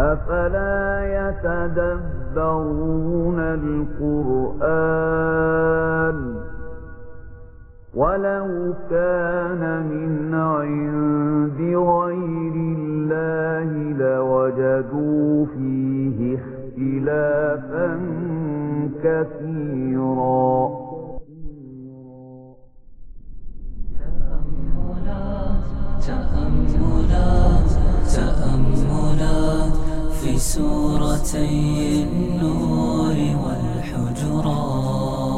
أفلا يتدبرون القرآن ولو كان من عند غير الله لوجدوا فيه اختلافا كثيرا. تأملات في سورتي النور والحجرات.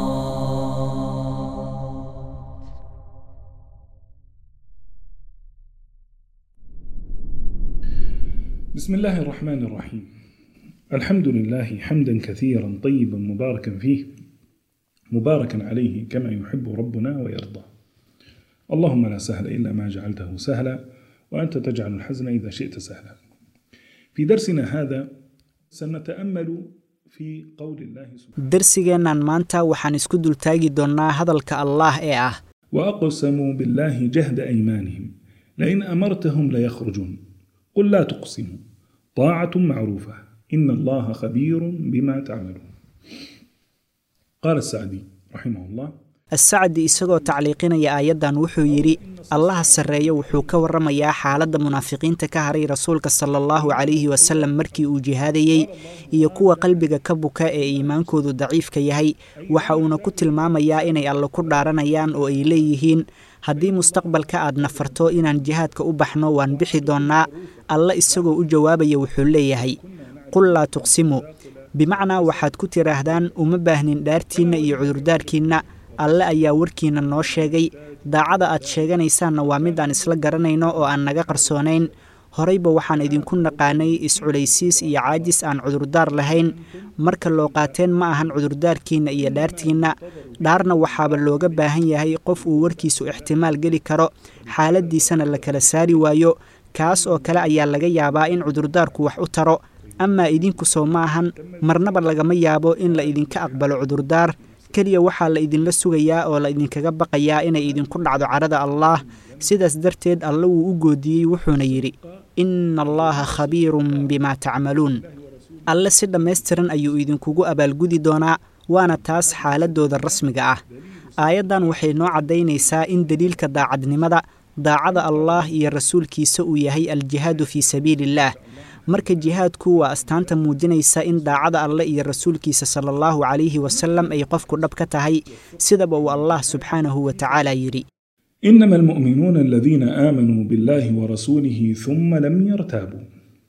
بسم الله الرحمن الرحيم. الحمد لله حمدا كثيرا طيبا مباركا فيه مباركا عليه كما يحب ربنا ويرضى. اللهم لا سهل إلا ما جعلته سهلا وأنت تجعل الحزن إذا شئت سهلا. في درسنا هذا سنتأمل في قول الله سبحانه. درسigeenan maanta waxaan isku dul taagi doonaa hadalka Allah ee ah وأقسموا بالله جهد أيمانهم لئن أمرتهم ليخرجون قل لا تقسموا طاعة معروفة إن الله خبير بما تعملون. قال السعدي رحمه الله. السعدي isagoo tacliiqinaya aayadan wuxuu yiri Allah sareeyo wuxuu ka waramayaa xaaladda munaafiqiinta ka haray rasuulka sallallahu alayhi wa sallam markii uu jihaadayay iyo kuwa qalbiga ka buka ee iimaankoodu daciifka yahay waxa uu ku tilmaamayaa inay alla ku dhaaranayaan oo ay leeyihiin haddii mustaqbalka aad nafarto inaan jihaadka u baxno waan bixi doonaa. alla isagoo u jawaabaya wuxuu leeyahay qul laa tuqsimu bimacnaa waxaad ku tiraahdaan uma baahnin dhaartiinna iyo cudurdaarkiinna alle ayaa warkiina noo sheegay daacada aad sheeganaysaanna waa mid aan isla garanayno oo aan naga qarsoonayn. horeyba waxaan idinku naqaanay isculaysiis iyo caajis aan cudurdaar lahayn marka loo qaateen ma ahan cudurdaarkiinna iyo dhaartiinna. dhaarna waxaaba looga baahan yahay qof uu warkiisu ixtimaal geli karo xaaladiisana la kala saari waayo kaas oo kale ayaa laga yaabaa in cudurdaarku wax u taro. amaa idinku soo ma ahan marnaba lagama yaabo in la idinka aqbalo cudurdaar kaliya waxaa la idinla sugayaa oo la idinkaga baqayaa inay idinku dhacdo carada Allah. sidaas darteed alla wuu u goodiyey wuxuuna yidhi inna allaha khabiirun bima tacmaluun. alle si dhammaystiran ayuu idinkugu abaalgudi doonaa waana taas xaaladooda rasmiga ah. aayaddan waxay noo caddaynaysaa in daliilka daacadnimada daacada Allah iyo rasuulkiisa uu yahay aljihaadu fii sabiilillaah. marka jihaadku waa astaanta muujinaysa in daacada alle iyo rasuulkiisa sallallahu alayhi wa sallam ay qofku dhab ka tahay sidaba uu Allah subxaanahu wa ta'ala yiri إنما المؤمنون الذين آمنوا بالله ورسوله ثم لم يرتابوا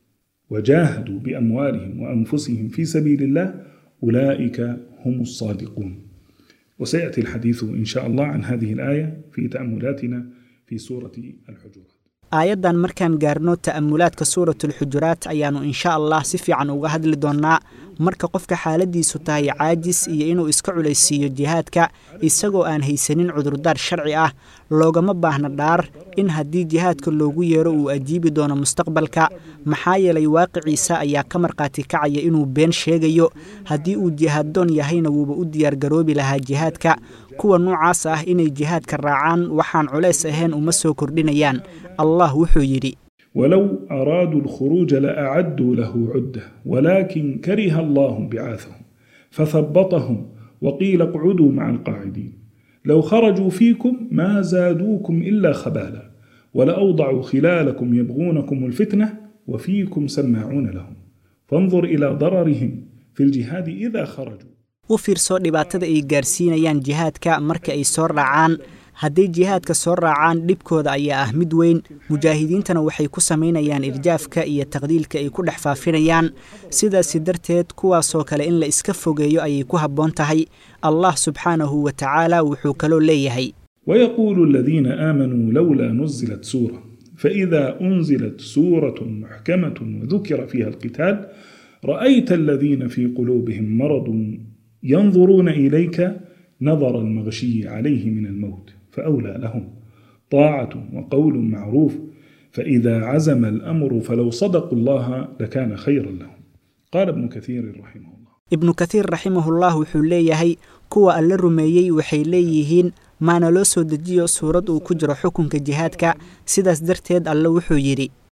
وجاهدوا بأموالهم وأنفسهم في سبيل الله أولئك هم الصادقون. وسيأتي الحديث إن شاء الله عن هذه الآية في تأملاتنا في سورة الحجرات. aayaddan markaan gaarno ta'amulaadka suuratul xujuraat ayaanu insha Allah si fiican uga hadli doonaa marka qofka xaaladiisu tahay caajis iyo inuu iska culaysiiyo jihaadka isagoo aan haysanin cudurdaar sharci ah loogama baahna dhaar in haddii jihaadka loogu yeero uu ajiibi doono mustaqbalka maxaa yeelay waaqiciisa ayaa ka marqaati kacaya inuu been sheegayo. haddii uu jihaaddoon yahayna wuuba u diyaargaroobi lahaa jihaadka. kuwa noocaas ah inay jihaadka raacaan waxaan culays ahayn uma soo kordhinayaan. الله وحو يري ولو أرادوا الخروج لأعدوا له عدة ولكن كره الله بعاثهم فثبطهم وقيل اقعدوا مع القاعدين لو خرجوا فيكم ما زادوكم إلا خبالا ولأوضعوا خلالكم يبغونكم الفتنة وفيكم سماعون لهم فانظر إلى ضررهم في الجهاد إذا خرجوا. وفيرسو dhibaatada ay gaarsiinayaan jihaadka marka ay soo raacaan. hadday jihaadka soo raacaan dhibkooda ayaa ah mid weyn. mujaahidiintana waxay ku samaynayaan irjaafka iyo taqdiilka ay ku dhex faafinayaan. sidaas darteed kuwaasoo kale in la iska fogeeyo ayay ku habboon tahay. Allah subxaanahu wa ta'ala wuxuu kaloo leeyahay ويقول الذين آمنوا لولا نزلت سورة فإذا أنزلت سورة محكمة وذكر فيها القتال رأيت الذين في قلوبهم مرض ينظرون إليك نظر المغشي عليه من الموت فأولى لهم طاعة وقول معروف فإذا عزم الأمر فلو صدقوا الله لكان خيرا لهم. قال ابن كثير رحمه الله. ابن كثير رحمه الله وحليهي كوا ألا رميي وحيليهين ما نلوسو دجيو سورة وكجر حكم كجهادك سيداس درتيد ألا وحو يري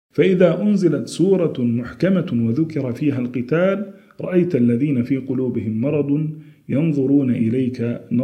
فإذا أنزلت سورة محكمة وذكر فيها القتال رأيت الذين في قلوبهم مرض ينظرون إليك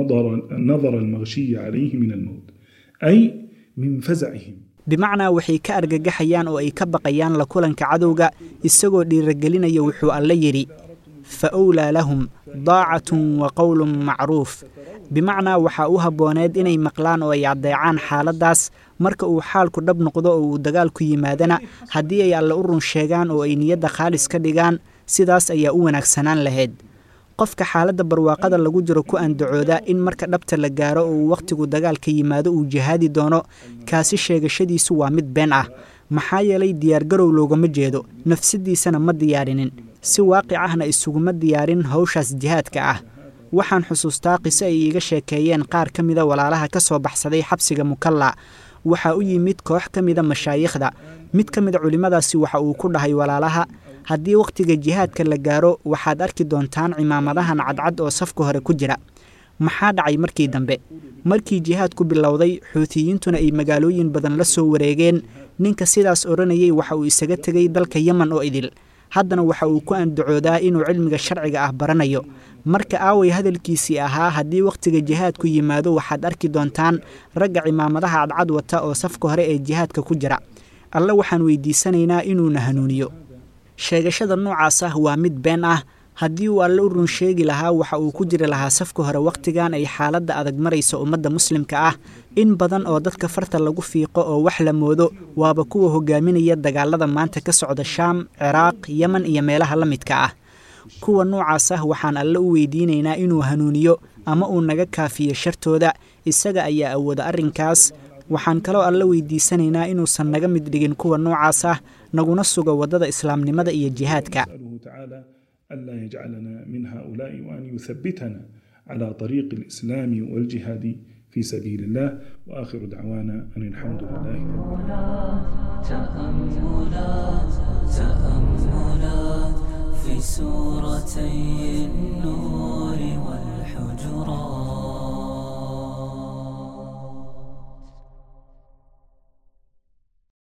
نظر المغشي عليه من الموت أي من فزعهم. bimacnaa waxay ka argagaxayaan oo ay ka baqayaan la kulanka cadowga isagoo dhiiragelinaya wuxuu alla yidhi fa awlaa lahum daacatun wa qowlun macruuf bimacnaa waxaa u habbooneed inay maqlaan oo ay addeecaan xaaladdaas marka uu xaalku dhab noqdo oo uu dagaalku yimaadana haddii ay alle u run sheegaan oo ay niyadda khaalis ka dhigaan sidaas ayaa u wanaagsanaan lahayd. qofka xaaladda barwaaqada lagu jiro ku andacooda in marka dhabta la gaaro oo uu wakhtigu dagaalka yimaado uu jihaadi doono kaasi sheegashadiisu waa mid been ah maxaa yeelay diyaargarow loogama jeedo nafsadiisana ma diyaarinin si waaqic ahna isuguma diyaarin hawshaas jihaadka ah. waxaan xusuustaa qiso ay iiga sheekeeyeen qaar ka mida walaalaha ka soo baxsaday xabsiga Mukalla. waxaa u yimid koox ka mida mashaayikhda mid ka mida culimmadaasi waxa uu ku dhahay walaalaha haddii wakhtiga jihaadka la gaaro waxaad arki doontaan cimaamadahan cadcad oo safka hore ku jira. maxaa dhacay markii dambe markii jihaadku bilowday xuutiyiintuna ay magaalooyin badan la soo wareegeen ninka sidaas oranayay waxa uu isaga tegay dalka Yemen oo idil haddana waxa uu ku andacoodaa inuu cilmiga sharciga ah baranayo. marka aaway hadalkiisii ahaa haddii wakhtiga jihaadku yimaado waxaad arki doontaan ragga cimaamadaha cadcad wata oo safka hore ee jihaadka ku jira. alle waxaan weydiisanaynaa inuuna hanuuniyo. sheegashada noocaas ah waa mid been ah. haddii uu alle u run sheegi lahaa waxa uu ku jiri lahaa safka hore wakhtigan ay xaaladda adag maraysa ummadda muslimka ah. in badan oo dadka farta lagu fiiqo oo wax la moodo waaba kuwa hogaaminaya dagaalada maanta ka socda Shaam, Ciraaq, Yemen iyo meelaha la midka ah. kuwa noocaas ah waxaan alle u weydiinaynaa inuu hanuuniyo ama uu naga kaafiyo shartooda isaga ayaa awooda arrinkaas. waxaan kaloo alle weydiisanaynaa inuusan naga mid dhigin kuwa noocaas ah naguna sugo waddada islaamnimada iyo jihaadka. ألا يجعلنا من هؤلاء وأن يثبتنا على طريق الإسلام والجهاد في سبيل الله وآخر دعوانا أن الحمد لله رب العالمين. تأملات في سورتي